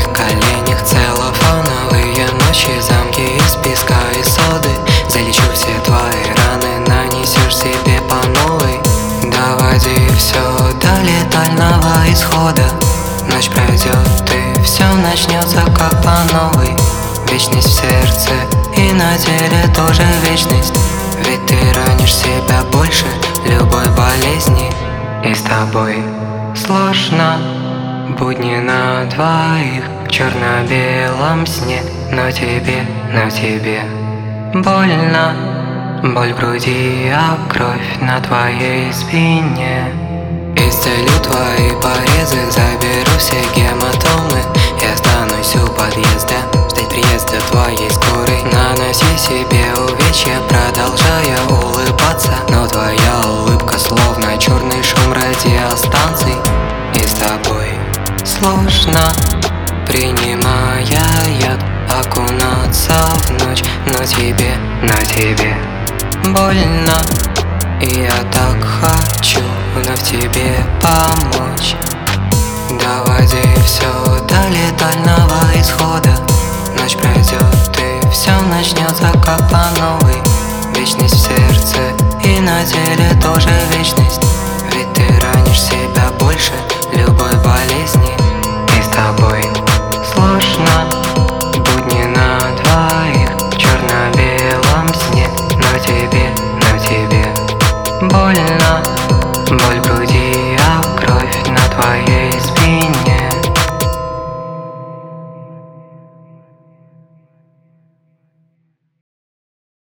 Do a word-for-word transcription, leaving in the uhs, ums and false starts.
твоих коленях целлофановые ночи, замки из песка и соды. Залечу все твои раны, нанесешь себе по новой. Доводи все до летального исхода. Ночь пройдет и все начнется как по новой. Вечность в сердце и на теле тоже вечность. Ведь ты ранишь себя больше любой болезни. И с тобой сложно, будни на двоих в черно-белом сне. Но тебе, но тебе больно, боль в груди, а кровь на твоей спине. Исцелю твои порезы, заберу все гематомы. Я останусь у подъезда, ждать приезда твоей скорой. Наноси себе увечья, продолжая улыбаться. Но твоя улыбка словно черный шум радиостанций. И с тобой сложно, принимая яд, окунаться в ночь. Но тебе, но тебе больно, и я так хочу вновь тебе помочь. Доводи все до летального исхода. Ночь пройдет и все начнется как по новой. Вечность в сердце и на теле тоже вечность. Ведь ты ранишь себя больше любой болезни. И с тобой